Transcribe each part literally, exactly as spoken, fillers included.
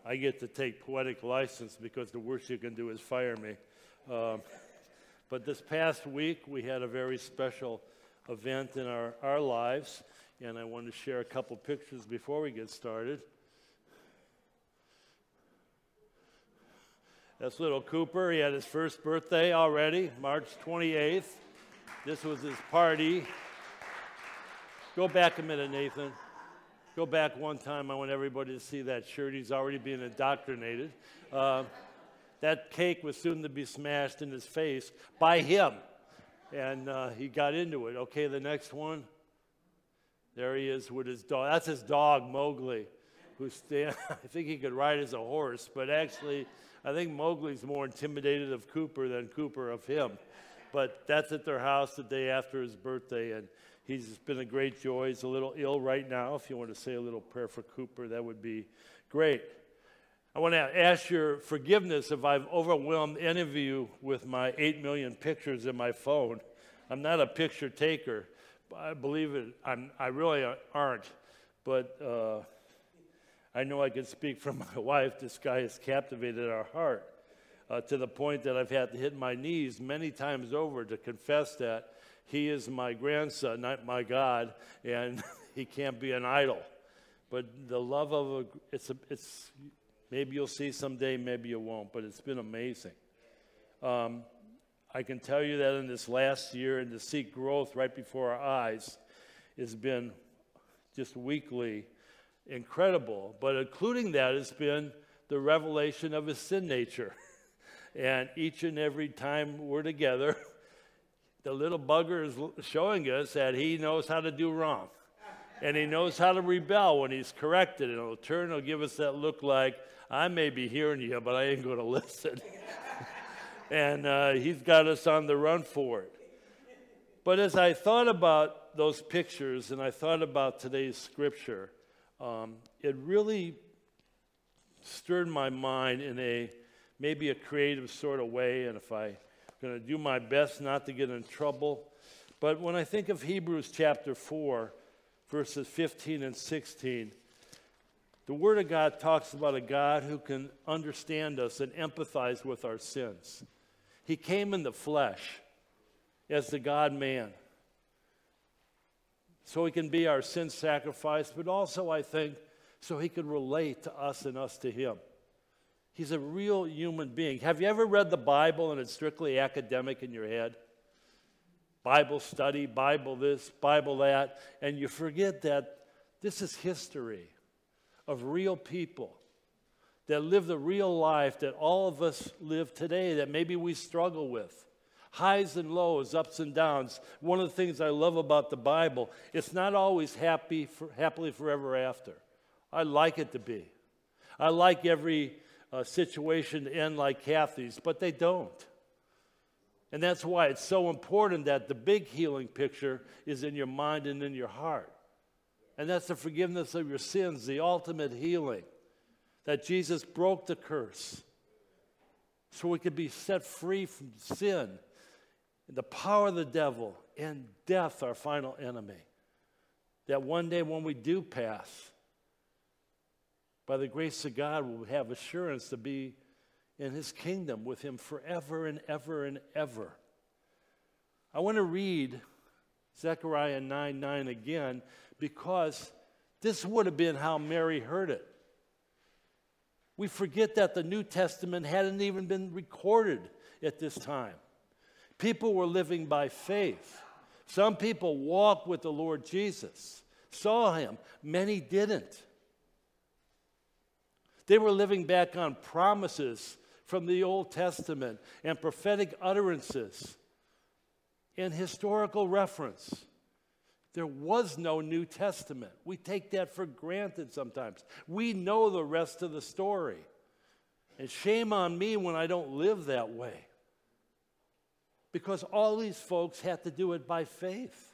I get to take poetic license because the worst you can do is fire me. Um, but this past week, we had a very special event in our, our lives, and I want to share a couple pictures before we get started. That's little Cooper. He had his first birthday already, March twenty-eighth. This was his party. Go back a minute, Nathan. Go back one time. I want everybody to see that shirt. He's already being indoctrinated. Uh, that cake was soon to be smashed in his face by him. And uh, he got into it. Okay, the next one. There he is with his dog. That's his dog, Mowgli, who's stand- I think he could ride as a horse, but actually, I think Mowgli's more intimidated of Cooper than Cooper of him. But that's at their house the day after his birthday, and he's been a great joy. He's a little ill right now. If you want to say a little prayer for Cooper, that would be great. I want to ask your forgiveness if I've overwhelmed any of you with my eight million pictures in my phone. I'm not a picture taker. I believe it. I'm, I really aren't. But uh, I know I can speak for my wife. This guy has captivated our heart uh, to the point that I've had to hit my knees many times over to confess that he is my grandson, not my God, and he can't be an idol. But the love of a, it's, a, it's maybe you'll see someday, maybe you won't, but it's been amazing. Um, I can tell you that in this last year, and to see growth right before our eyes has been just weekly incredible. But including that has been the revelation of his sin nature. And each and every time we're together, the little bugger is showing us that he knows how to do wrong. And he knows how to rebel when he's corrected. And he'll turn, he'll give us that look like, I may be hearing you, but I ain't going to listen. And uh, he's got us on the run for it. But as I thought about those pictures and I thought about today's scripture, um, it really stirred my mind in a maybe a creative sort of way. And if I'm going to do my best not to get in trouble. But when I think of Hebrews chapter four, verses fifteen and sixteen, the Word of God talks about a God who can understand us and empathize with our sins. He came in the flesh as the God-man, so he can be our sin sacrifice, but also, I think, so he could relate to us and us to him. He's a real human being. Have you ever read the Bible and it's strictly academic in your head? Bible study, Bible this, Bible that, and you forget that this is history of real people that live the real life that all of us live today that maybe we struggle with. Highs and lows, ups and downs. One of the things I love about the Bible, it's not always happy, for, happily forever after. I like it to be. I like every uh, situation to end like Kathy's, but they don't. And that's why it's so important that the big healing picture is in your mind and in your heart. And that's the forgiveness of your sins, the ultimate healing. That Jesus broke the curse so we could be set free from sin, the power of the devil, and death, our final enemy. That one day when we do pass, by the grace of God, we'll have assurance to be in his kingdom with him forever and ever and ever. I want to read Zechariah nine nine again because this would have been how Mary heard it. We forget that the New Testament hadn't even been recorded at this time. People were living by faith. Some people walked with the Lord Jesus, saw him. Many didn't. They were living back on promises from the Old Testament and prophetic utterances and historical reference. There was no New Testament. We take that for granted sometimes. We know the rest of the story. And shame on me when I don't live that way. Because all these folks had to do it by faith.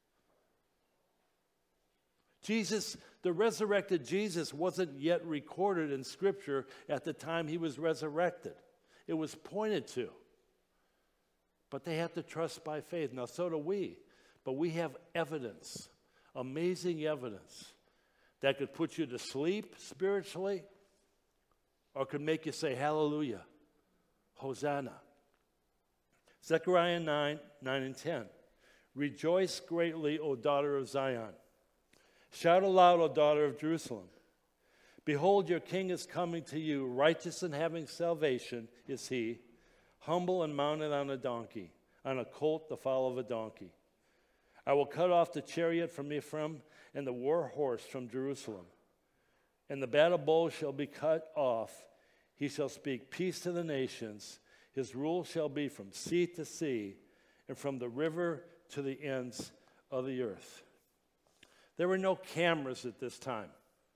Jesus, the resurrected Jesus, wasn't yet recorded in Scripture at the time he was resurrected. It was pointed to. But they had to trust by faith. Now, so do we. But we have evidence, amazing evidence, that could put you to sleep spiritually or could make you say hallelujah, Hosanna. Zechariah nine, nine and ten. Rejoice greatly, O daughter of Zion. Shout aloud, O daughter of Jerusalem. Behold, your king is coming to you. Righteous and having salvation is he, humble and mounted on a donkey, on a colt, the foal of a donkey. I will cut off the chariot from Ephraim and the war horse from Jerusalem. And the battle bow shall be cut off. He shall speak peace to the nations. His rule shall be from sea to sea and from the river to the ends of the earth. There were no cameras at this time,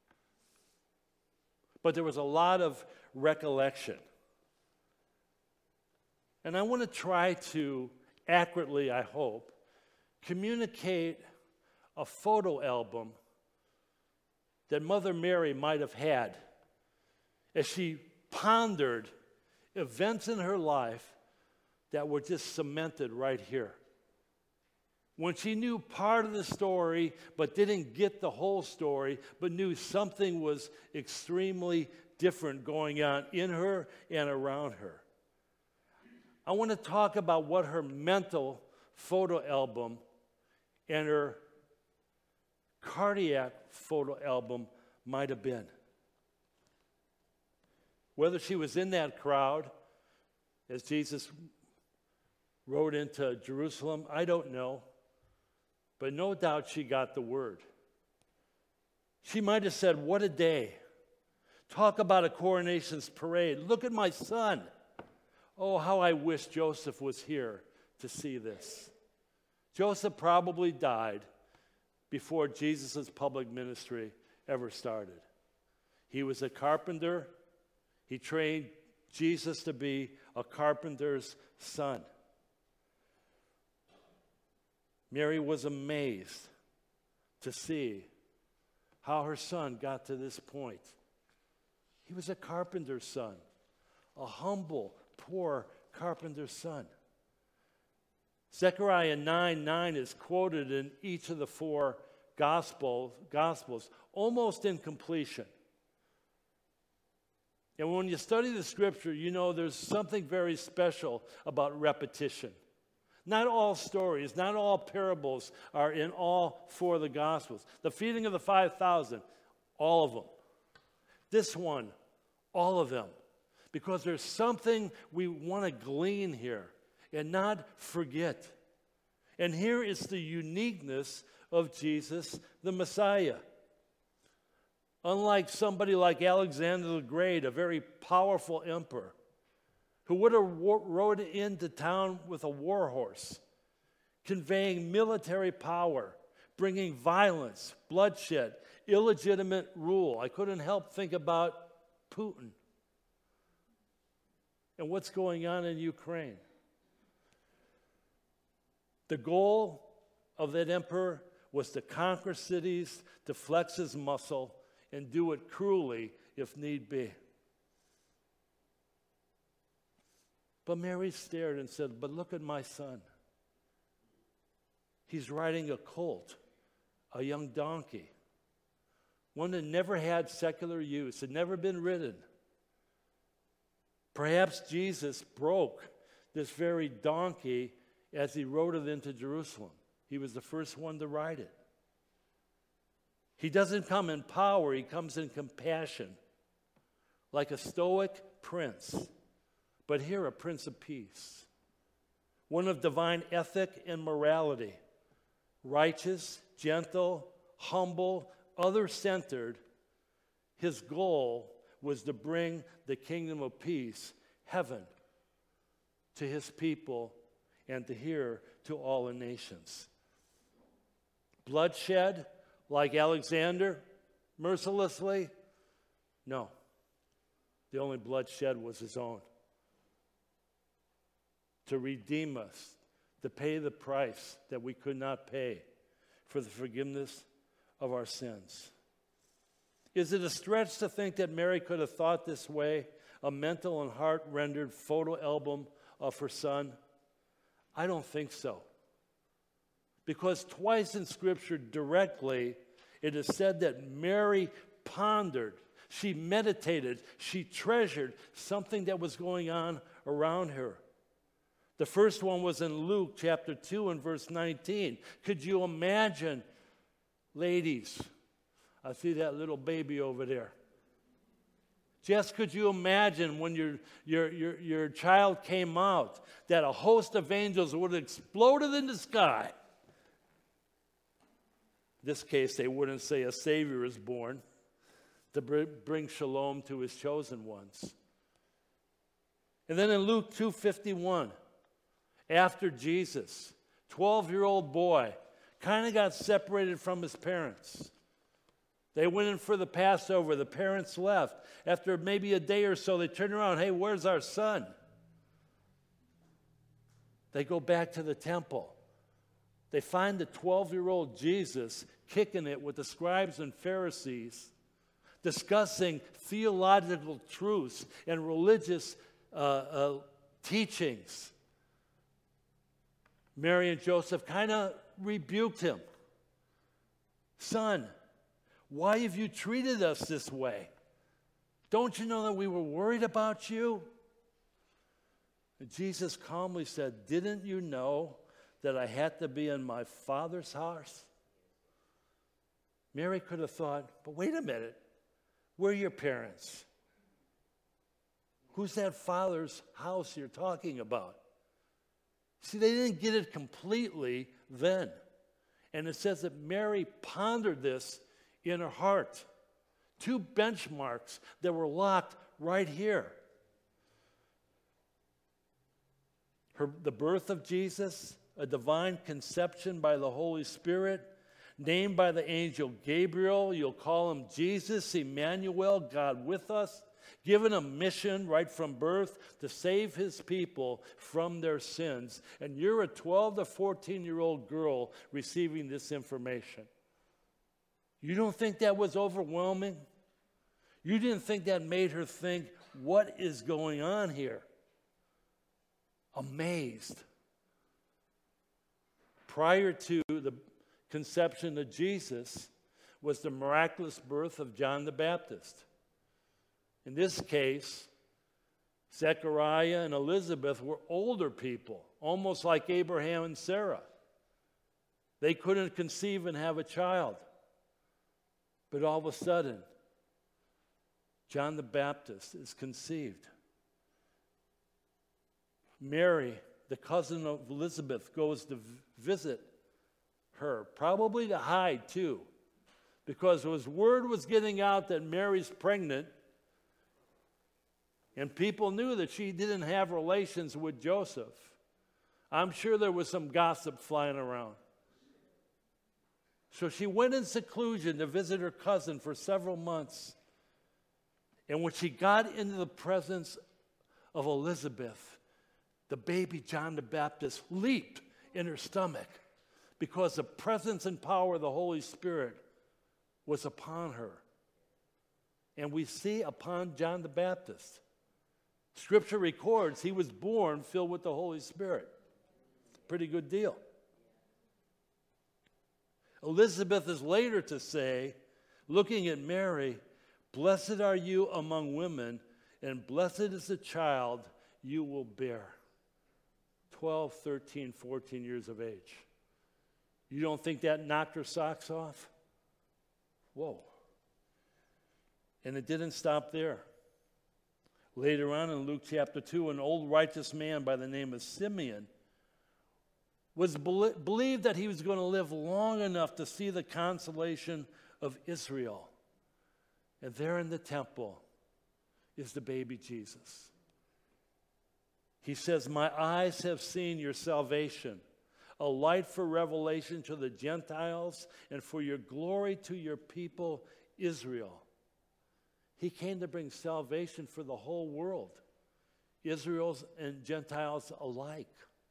but there was a lot of recollection. And I want to try to accurately, I hope, communicate a photo album that Mother Mary might have had as she pondered events in her life that were just cemented right here. When she knew part of the story but didn't get the whole story, but knew something was extremely different going on in her and around her. I want to talk about what her mental photo album and her cardiac photo album might have been. Whether she was in that crowd as Jesus rode into Jerusalem, I don't know. But no doubt she got the word. She might have said, what a day. Talk about a coronation's parade. Look at my son. Oh, how I wish Joseph was here to see this. Joseph probably died before Jesus' public ministry ever started. He was a carpenter. He trained Jesus to be a carpenter's son. Mary was amazed to see how her son got to this point. He was a carpenter's son, a humble, poor carpenter's son. Zechariah nine nine is quoted in each of the four gospel, Gospels, almost in completion. And when you study the Scripture, you know there's something very special about repetition. Not all stories, not all parables are in all four of the Gospels. The feeding of the five thousand, all of them. This one, all of them. Because there's something we want to glean here and not forget. And here is the uniqueness of Jesus, the Messiah. Unlike somebody like Alexander the Great, a very powerful emperor, who would have rode into town with a war horse, conveying military power, bringing violence, bloodshed, illegitimate rule. I couldn't help think about Putin and what's going on in Ukraine. The goal of that emperor was to conquer cities, to flex his muscle, and do it cruelly if need be. But Mary stared and said, but look at my son. He's riding a colt, a young donkey, one that never had secular use, had never been ridden. Perhaps Jesus broke this very donkey as he rode it into Jerusalem. He was the first one to ride it. He doesn't come in power, he comes in compassion, like a stoic prince. But here, a prince of peace, one of divine ethic and morality, righteous, gentle, humble, other-centered. His goal was to bring the kingdom of peace, heaven, to his people and to here to all the nations. Bloodshed, like Alexander, mercilessly? No. The only bloodshed was his own. To redeem us, to pay the price that we could not pay for the forgiveness of our sins. Is it a stretch to think that Mary could have thought this way, a mental and heart-rendered photo album of her son? I don't think so. Because twice in Scripture directly, it is said that Mary pondered, She meditated. She treasured something that was going on around her. The first one was in Luke chapter two and verse nineteen. Could you imagine, ladies? I see that little baby over there. Just could you imagine when your, your, your, your child came out that a host of angels would have exploded in the sky? In this case, they wouldn't say a Savior is born to bring shalom to his chosen ones. And then in Luke two fifty-one, after Jesus, twelve-year-old boy, kind of got separated from his parents. They went in for the Passover. The parents left. After maybe a day or so, they turned around. Hey, where's our son? They go back to the temple. They find the twelve-year-old Jesus kicking it with the scribes and Pharisees, discussing theological truths and religious uh, uh, teachings. Mary and Joseph kind of rebuked him. Son, why have you treated us this way? Don't you know that we were worried about you? And Jesus calmly said, didn't you know that I had to be in my Father's house? Mary could have thought, but wait a minute, where are your parents? Who's that Father's house you're talking about? See, they didn't get it completely then. And it says that Mary pondered this in her heart. Two benchmarks that were locked right here. Her, the birth of Jesus, a divine conception by the Holy Spirit, named by the angel Gabriel. You'll call him Jesus, Emmanuel, God with us. Given a mission right from birth to save his people from their sins. And you're a twelve to fourteen-year-old girl receiving this information. You don't think that was overwhelming? You didn't think that made her think, what is going on here? Amazed. Prior to the conception of Jesus was the miraculous birth of John the Baptist. In this case, Zechariah and Elizabeth were older people, almost like Abraham and Sarah. They couldn't conceive and have a child. But all of a sudden, John the Baptist is conceived. Mary, the cousin of Elizabeth, goes to visit her, probably to hide too, because as word was getting out that Mary's pregnant, and people knew that she didn't have relations with Joseph. I'm sure there was some gossip flying around. So she went in seclusion to visit her cousin for several months. And when she got into the presence of Elizabeth, the baby John the Baptist leaped in her stomach because the presence and power of the Holy Spirit was upon her. And we see upon John the Baptist. Scripture records he was born filled with the Holy Spirit. Pretty good deal. Elizabeth is later to say, looking at Mary, blessed are you among women, and blessed is the child you will bear. twelve, thirteen, fourteen years of age. You don't think that knocked her socks off? Whoa. And it didn't stop there. Later on in Luke chapter two, an old righteous man by the name of Simeon was be- believed that he was going to live long enough to see the consolation of Israel. And there in the temple is the baby Jesus. He says, my eyes have seen your salvation, a light for revelation to the Gentiles and for your glory to your people Israel. He came to bring salvation for the whole world, Israel's and Gentiles alike.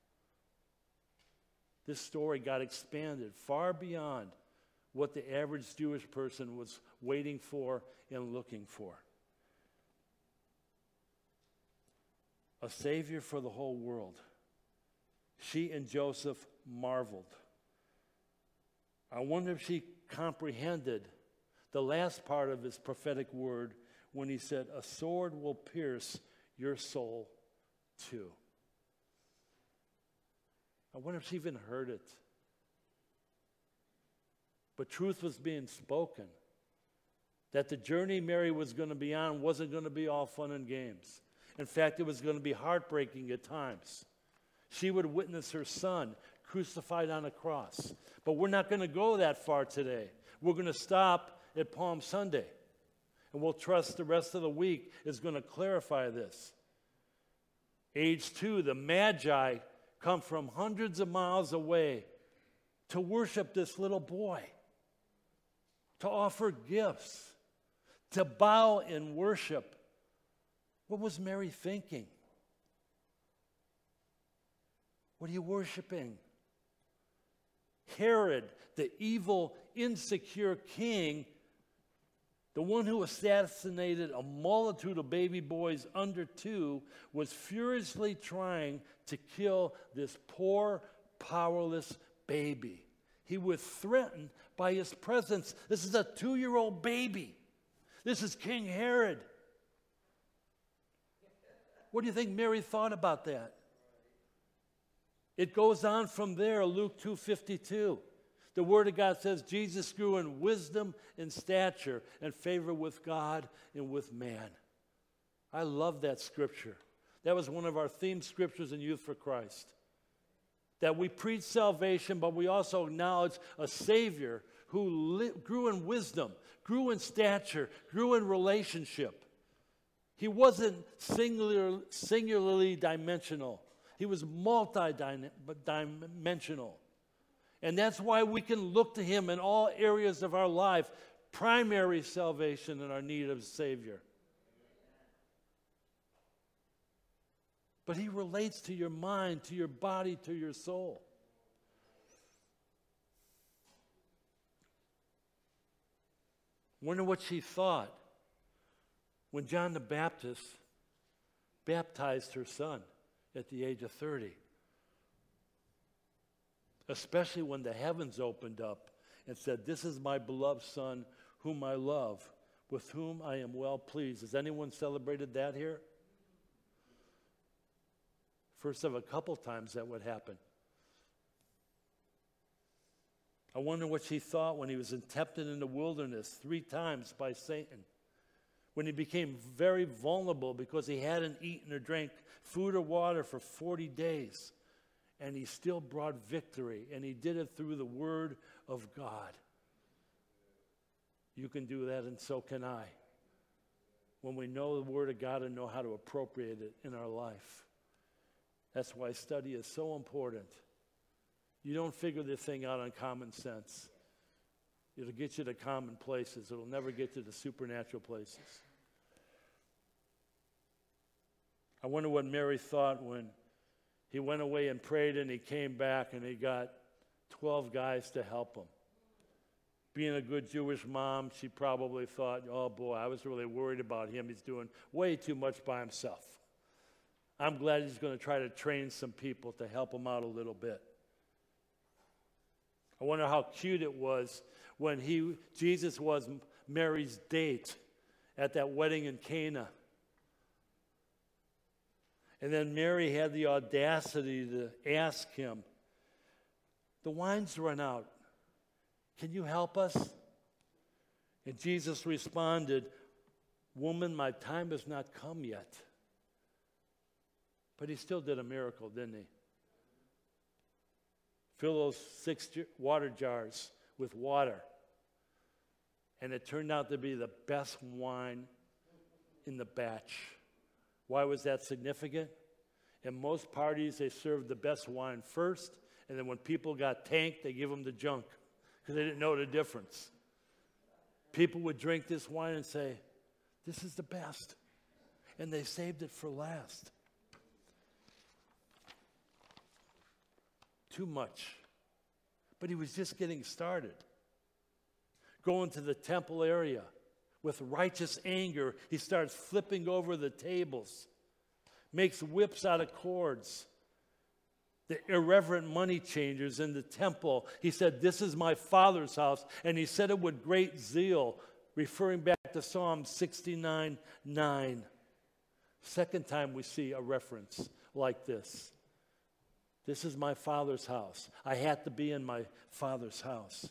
This story got expanded far beyond what the average Jewish person was waiting for and looking for. A Savior for the whole world. She and Joseph marveled. I wonder if she comprehended the last part of his prophetic word when he said, a sword will pierce your soul too. I wonder if she even heard it. But truth was being spoken. That the journey Mary was going to be on wasn't going to be all fun and games. In fact, it was going to be heartbreaking at times. She would witness her son crucified on a cross. But we're not going to go that far today. We're going to stop at Palm Sunday. And we'll trust the rest of the week is going to clarify this. Age two, the Magi come from hundreds of miles away to worship this little boy, to offer gifts, to bow in worship. What was Mary thinking? What are you worshiping? Herod, the evil, insecure king, the one who assassinated a multitude of baby boys under two, was furiously trying to kill this poor, powerless baby. He was threatened by his presence. This is a two-year-old baby. This is King Herod. What do you think Mary thought about that? It goes on from there, Luke two fifty-two. The Word of God says Jesus grew in wisdom and stature and favor with God and with man. I love that scripture. That was one of our theme scriptures in Youth for Christ. That we preach salvation, but we also acknowledge a Savior who li- grew in wisdom, grew in stature, grew in relationship. He wasn't singular, singularly dimensional. He was multi-dimensional. And that's why we can look to him in all areas of our life, primary salvation and our need of a Savior. But he relates to your mind, to your body, to your soul. Wonder what she thought when John the Baptist baptized her son at the age of thirty. Especially when the heavens opened up and said, this is my beloved Son whom I love, with whom I am well pleased. Has anyone celebrated that here? First of a couple times that would happen. I wonder what she thought when he was tempted in the wilderness three times by Satan. When he became very vulnerable because he hadn't eaten or drank food or water for forty days. And he still brought victory, and he did it through the Word of God. You can do that, and so can I. When we know the Word of God and know how to appropriate it in our life. That's why study is so important. You don't figure this thing out on common sense. It'll get you to common places. It'll never get you to supernatural places. I wonder what Mary thought when he went away and prayed, and he came back, and he got twelve guys to help him. Being a good Jewish mom, she probably thought, oh boy, I was really worried about him. He's doing way too much by himself. I'm glad he's going to try to train some people to help him out a little bit. I wonder how cute it was when he, Jesus was Mary's date at that wedding in Cana. And then Mary had the audacity to ask him, the wine's run out. Can you help us? And Jesus responded, woman, my time has not come yet. But he still did a miracle, didn't he? Fill those six water jars with water. And it turned out to be the best wine in the batch. Why was that significant? In most parties, they served the best wine first, and then when people got tanked, they give them the junk because they didn't know the difference. People would drink this wine and say, this is the best. And they saved it for last. Too much. But he was just getting started. Going to the temple area. With righteous anger, he starts flipping over the tables, makes whips out of cords. The irreverent money changers in the temple, he said, this is my Father's house. And he said it with great zeal, referring back to Psalm sixty-nine nine. Second time we see a reference like this. This is my Father's house. I had to be in my Father's house.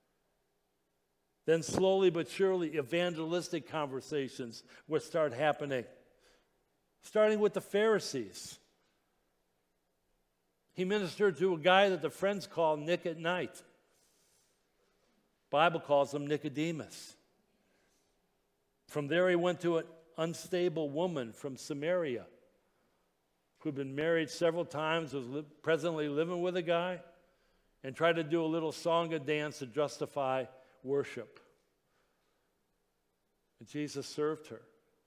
Then slowly but surely, evangelistic conversations would start happening, starting with the Pharisees. He ministered to a guy that the friends call Nick at Night. Bible calls him Nicodemus. From there he went to an unstable woman from Samaria who'd been married several times, was li- presently living with a guy, and tried to do a little song and dance to justify worship. And Jesus served her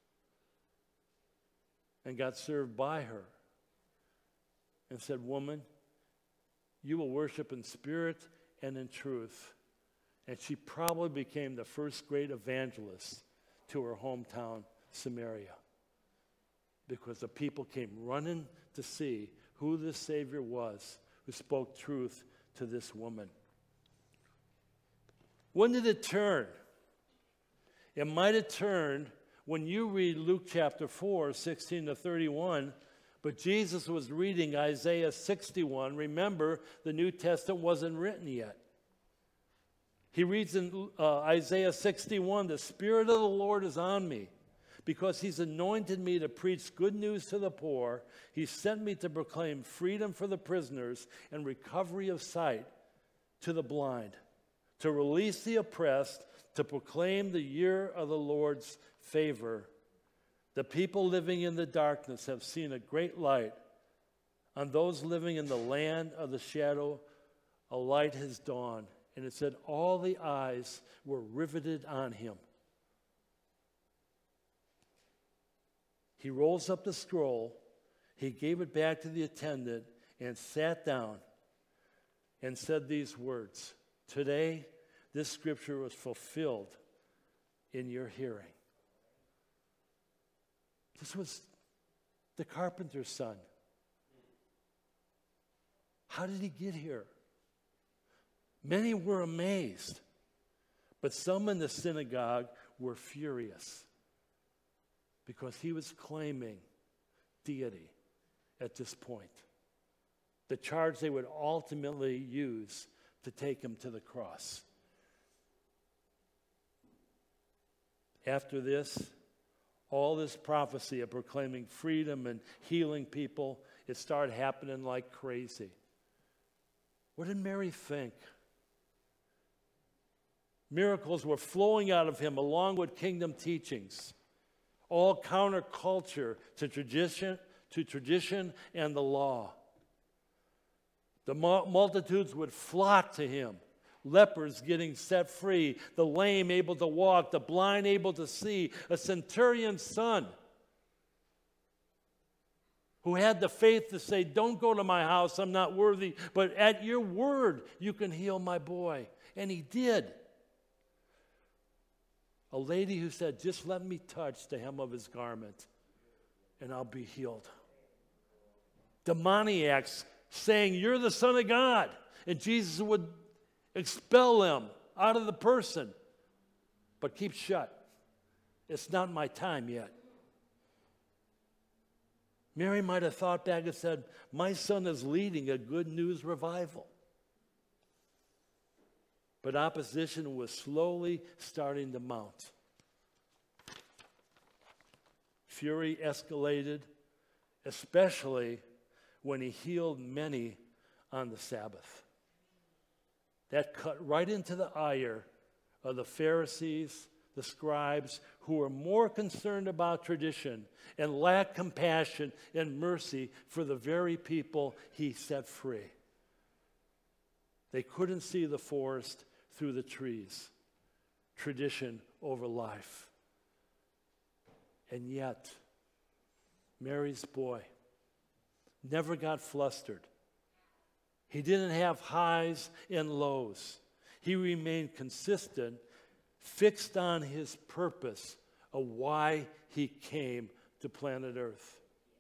and got served by her and said, "Woman, you will worship in spirit and in truth." And she probably became the first great evangelist to her hometown, Samaria, because the people came running to see who the Savior was who spoke truth to this woman. When did it turn? It might have turned when you read Luke chapter four, sixteen to thirty-one, but Jesus was reading Isaiah sixty-one. Remember, the New Testament wasn't written yet. He reads in uh, Isaiah sixty-one, "The Spirit of the Lord is on me, because he's anointed me to preach good news to the poor. He sent me to proclaim freedom for the prisoners and recovery of sight to the blind, to release the oppressed, to proclaim the year of the Lord's favor. The people living in the darkness have seen a great light. On those living in the land of the shadow, a light has dawned." And it said all the eyes were riveted on him. He rolls up the scroll, he gave it back to the attendant, and sat down and said these words, "Today, this scripture was fulfilled in your hearing." This was the carpenter's son. How did he get here? Many were amazed, but some in the synagogue were furious because he was claiming deity at this point, the charge they would ultimately use to take him to the cross. After this, all this prophecy of proclaiming freedom and healing people, it started happening like crazy. What did Mary think? Miracles were flowing out of him along with kingdom teachings, all counterculture to tradition, to tradition and the law. The multitudes would flock to him. Lepers getting set free, the lame able to walk, the blind able to see, a centurion's son who had the faith to say, "Don't go to my house, I'm not worthy, but at your word you can heal my boy." And he did. A lady who said, "Just let me touch the hem of his garment and I'll be healed." Demoniacs saying, "You're the Son of God." And Jesus would expel them out of the person. But keep shut. It's not my time yet. Mary might have thought back and said, "My son is leading a good news revival." But opposition was slowly starting to mount. Fury escalated, especially when he healed many on the Sabbath. That cut right into the ire of the Pharisees, the scribes, who were more concerned about tradition and lacked compassion and mercy for the very people he set free. They couldn't see the forest through the trees. Tradition over life. And yet, Mary's boy never got flustered. He didn't have highs and lows. He remained consistent, fixed on his purpose of why he came to planet Earth.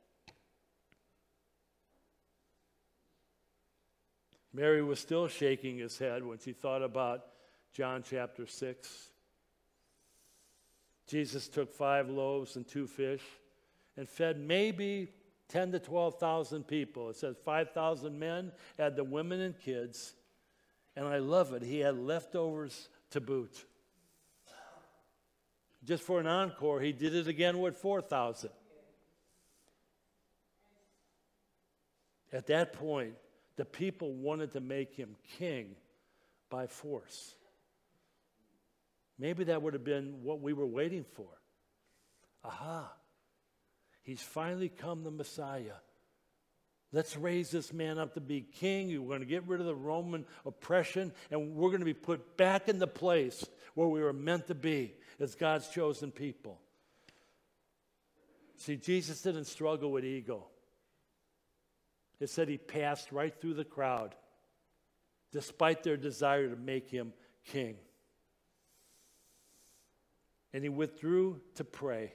Mary was still shaking his head when she thought about John chapter six. Jesus took five loaves and two fish and fed maybe ten to twelve thousand people. It says five thousand men, add the women and kids. And I love it. He had leftovers to boot. Just for an encore, he did it again with four thousand. At that point, the people wanted to make him king by force. Maybe that would have been what we were waiting for. Aha, he's finally come, the Messiah. Let's raise this man up to be king. We're going to get rid of the Roman oppression, and we're going to be put back in the place where we were meant to be as God's chosen people. See, Jesus didn't struggle with ego. It said he passed right through the crowd, despite their desire to make him king. And he withdrew to pray.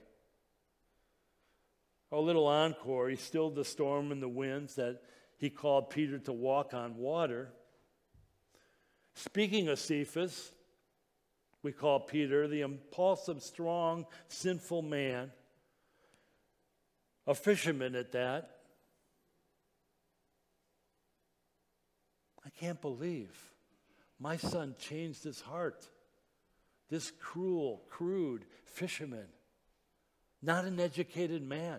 A little encore, he stilled the storm and the winds that he called Peter to walk on water. Speaking of Cephas, we call Peter the impulsive, strong, sinful man, a fisherman at that. I can't believe my son changed his heart. This cruel, crude fisherman, not an educated man.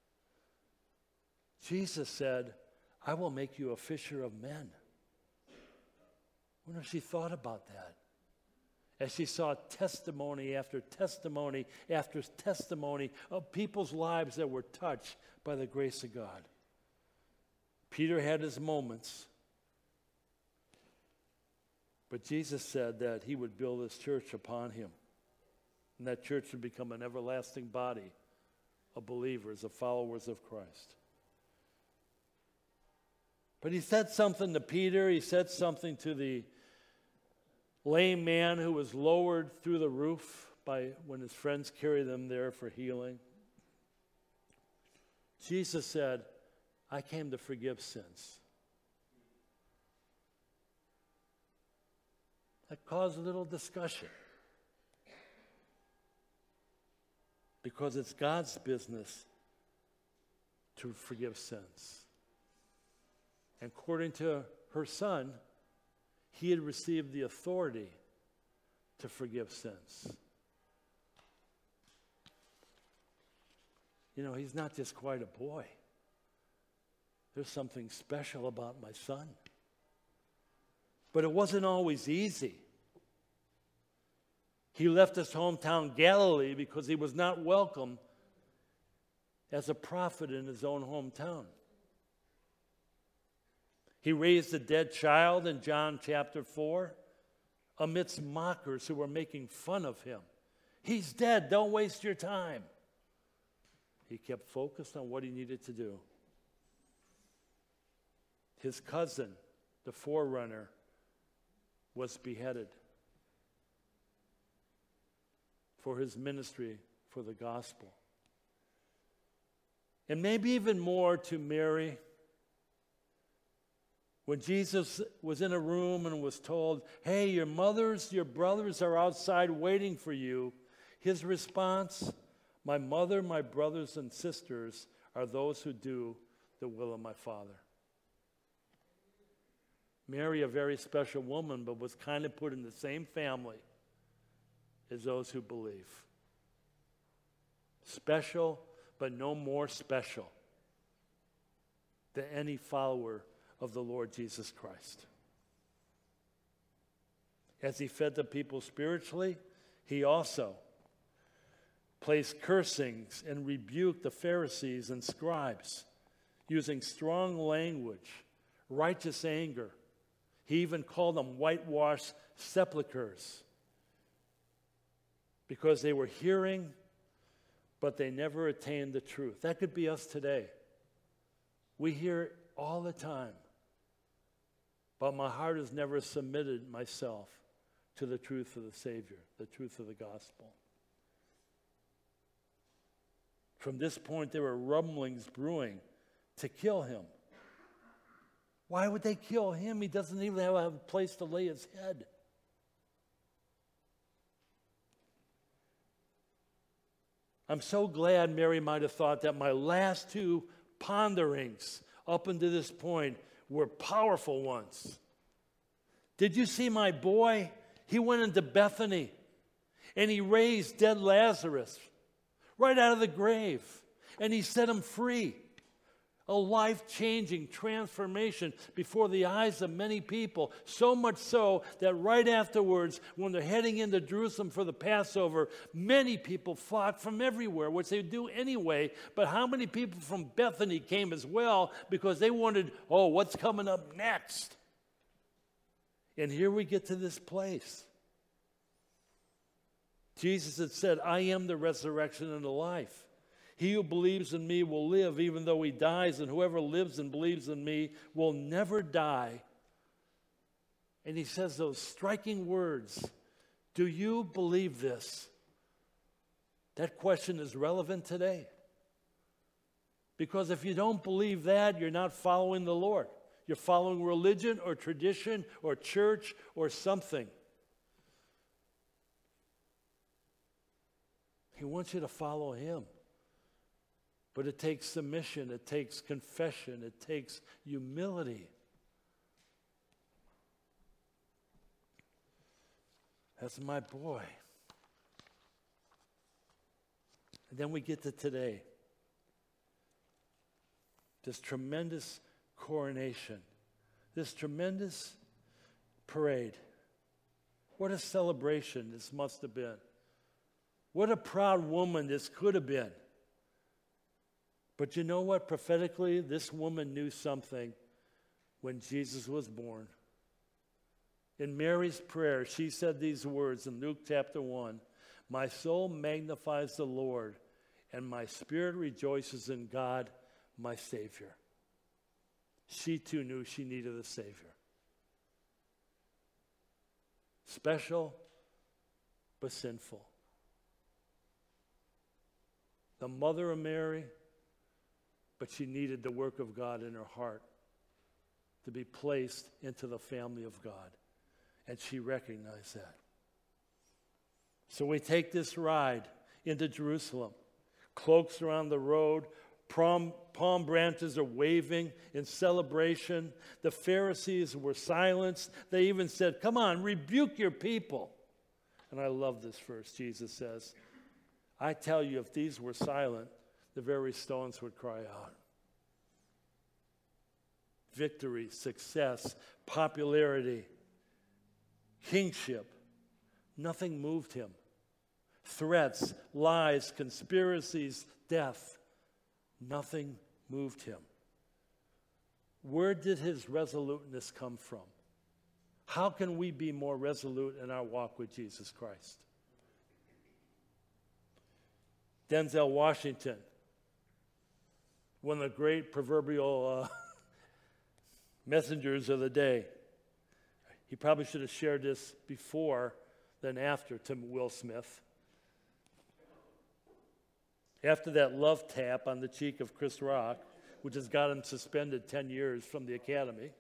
Jesus said, I will make you a fisher of men. I wonder if she thought about that. As she saw testimony after testimony after testimony of people's lives that were touched by the grace of God. Peter had his moments. But Jesus said that he would build his church upon him. And that church would become an everlasting body of believers, of followers of Christ. But he said something to Peter. He said something to the lame man who was lowered through the roof by when his friends carried them there for healing. Jesus said, I came to forgive sins. That caused a little discussion. Because it's God's business to forgive sins. And according to her son, he had received the authority to forgive sins. You know, he's not just quite a boy. There's something special about my son. But it wasn't always easy. He left his hometown Galilee because he was not welcome as a prophet in his own hometown. He raised a dead child in John chapter four amidst mockers who were making fun of him. He's dead, don't waste your time. He kept focused on what he needed to do. His cousin, the forerunner, was beheaded for his ministry for the gospel. And maybe even more to Mary, when Jesus was in a room and was told, hey, your mothers, your brothers are outside waiting for you, his response, my mother, my brothers and sisters are those who do the will of my Father. Mary, a very special woman, but was kind of put in the same family as those who believe. Special, but no more special than any follower of the Lord Jesus Christ. As he fed the people spiritually, he also placed cursings and rebuked the Pharisees and scribes using strong language, righteous anger. He even called them whitewashed sepulchres because they were hearing, but they never attained the truth. That could be us today. We hear all the time, but my heart has never submitted myself to the truth of the Savior, the truth of the gospel. From this point, there were rumblings brewing to kill him. Why would they kill him? He doesn't even have a place to lay his head. I'm so glad Mary might have thought that my last two ponderings up until this point were powerful ones. Did you see my boy? He went into Bethany and he raised dead Lazarus right out of the grave, and he set him free. A life-changing transformation before the eyes of many people. So much so that right afterwards, when they're heading into Jerusalem for the Passover, many people flocked from everywhere, which they do anyway. But how many people from Bethany came as well because they wondered, oh, what's coming up next? And here we get to this place. Jesus had said, I am the resurrection and the life. He who believes in me will live even though he dies, and whoever lives and believes in me will never die. And he says those striking words, do you believe this? That question is relevant today. Because if you don't believe that, you're not following the Lord. You're following religion or tradition or church or something. He wants you to follow him. But it takes submission, it takes confession, it takes humility. That's my boy. And then we get to today. This tremendous coronation, this tremendous parade. What a celebration this must have been. What a proud woman this could have been. But you know what? Prophetically, this woman knew something when Jesus was born. In Mary's prayer, she said these words in Luke chapter one, my soul magnifies the Lord, and my spirit rejoices in God, my Savior. She too knew she needed a Savior. Special, but sinful. The mother of Mary, but she needed the work of God in her heart to be placed into the family of God. And she recognized that. So we take this ride into Jerusalem. Cloaks around the road. Palm, palm branches are waving in celebration. The Pharisees were silenced. They even said, come on, rebuke your people. And I love this verse. Jesus says, I tell you, if these were silent, the very stones would cry out. Victory, success, popularity, kingship. Nothing moved him. Threats, lies, conspiracies, death. Nothing moved him. Where did his resoluteness come from? How can we be more resolute in our walk with Jesus Christ? Denzel Washington, one of the great proverbial uh, messengers of the day. He probably should have shared this before than after to Will Smith. After that love tap on the cheek of Chris Rock, which has got him suspended ten years from the Academy,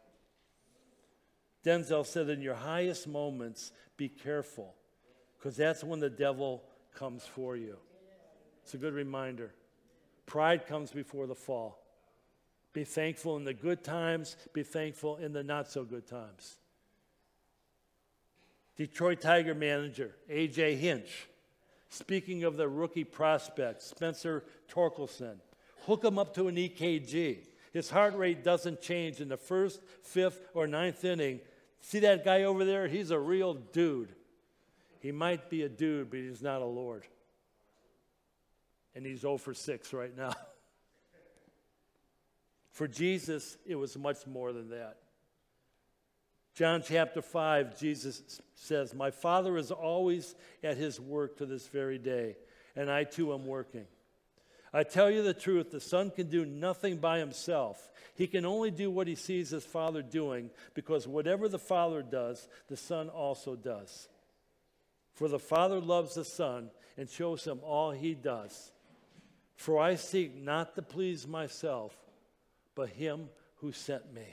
Denzel said, in your highest moments, be careful, because that's when the devil comes for you. It's a good reminder. Pride comes before the fall. Be thankful in the good times. Be thankful in the not so good times. Detroit Tiger manager A J Hinch, speaking of the rookie prospect, Spencer Torkelson, hook him up to an E K G. His heart rate doesn't change in the first, fifth, or ninth inning. See that guy over there? He's a real dude. He might be a dude, but he's not a Lord. And he's zero for six right now. For Jesus, it was much more than that. John chapter five, Jesus says, my Father is always at his work to this very day, and I too am working. I tell you the truth, the Son can do nothing by himself. He can only do what he sees his Father doing, because whatever the Father does, the Son also does. For the Father loves the Son and shows him all he does. For I seek not to please myself, but him who sent me.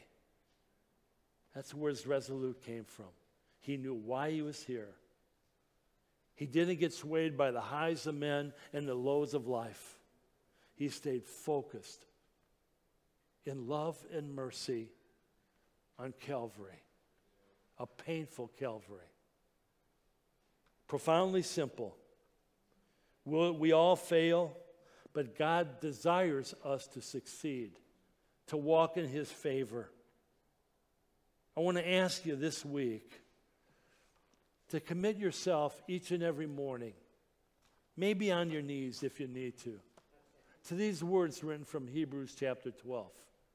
That's where his resolute came from. He knew why he was here. He didn't get swayed by the highs of men and the lows of life. He stayed focused in love and mercy on Calvary, a painful Calvary. Profoundly simple. We'll, we all fail, but God desires us to succeed, to walk in His favor. I want to ask you this week to commit yourself each and every morning, maybe on your knees if you need to, to these words written from Hebrews chapter twelve.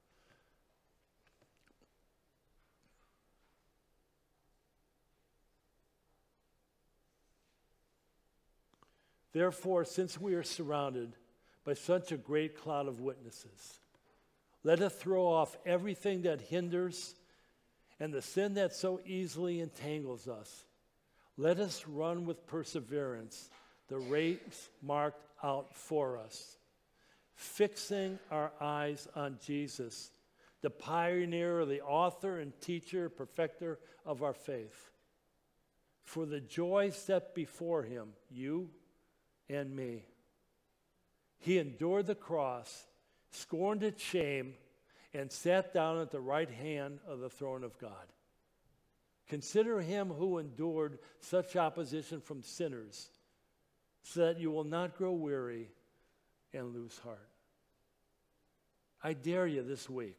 Therefore, since we are surrounded by such a great cloud of witnesses, let us throw off everything that hinders and the sin that so easily entangles us. Let us run with perseverance the race marked out for us, fixing our eyes on Jesus, the pioneer, the author and teacher, perfecter of our faith. For the joy set before Him, you and me, He endured the cross, scorned its shame, and sat down at the right hand of the throne of God. Consider Him who endured such opposition from sinners, so that you will not grow weary and lose heart. I dare you this week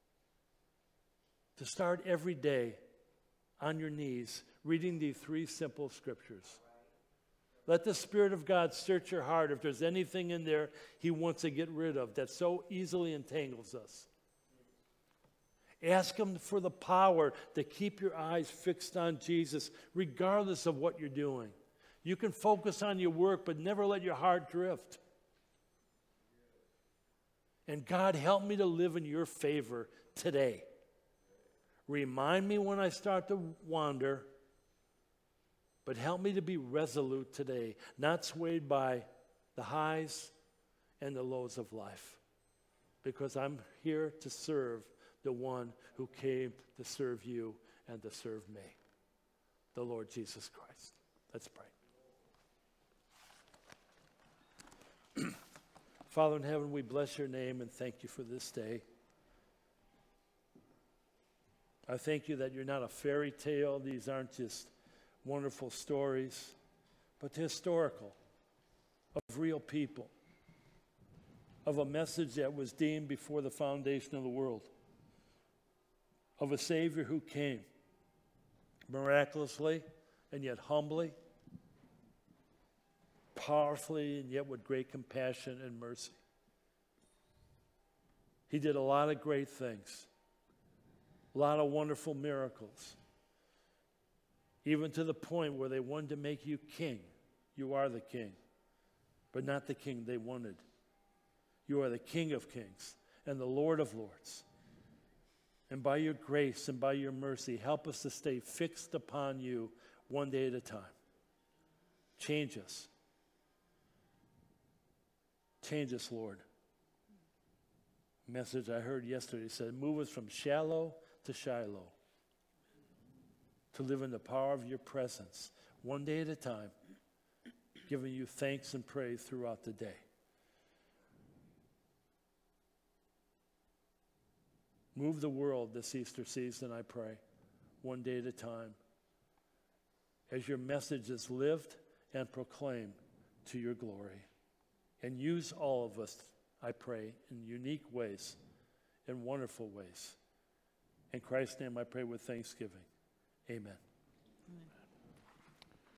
to start every day on your knees reading these three simple scriptures. Let the Spirit of God search your heart if there's anything in there He wants to get rid of that so easily entangles us. Ask Him for the power to keep your eyes fixed on Jesus regardless of what you're doing. You can focus on your work, but never let your heart drift. And God, help me to live in your favor today. Remind me when I start to wander, but help me to be resolute today, not swayed by the highs and the lows of life, because I'm here to serve the one who came to serve you and to serve me, the Lord Jesus Christ. Let's pray. Father in heaven, we bless your name and thank you for this day. I thank you that you're not a fairy tale. These aren't just wonderful stories, but historical, of real people, of a message that was deemed before the foundation of the world, of a Savior who came miraculously and yet humbly, powerfully and yet with great compassion and mercy. He did a lot of great things, a lot of wonderful miracles, even to the point where they wanted to make you king. You are the king, but not the king they wanted. You are the King of kings and the Lord of lords. And by your grace and by your mercy, help us to stay fixed upon you one day at a time. Change us. Change us, Lord. Message I heard yesterday said, move us from shallow to Shiloh, to live in the power of your presence, one day at a time, giving you thanks and praise throughout the day. Move the world this Easter season, I pray, one day at a time, as your message is lived and proclaimed to your glory. And use all of us, I pray, in unique ways, in wonderful ways. In Christ's name I pray with thanksgiving. Amen. Amen.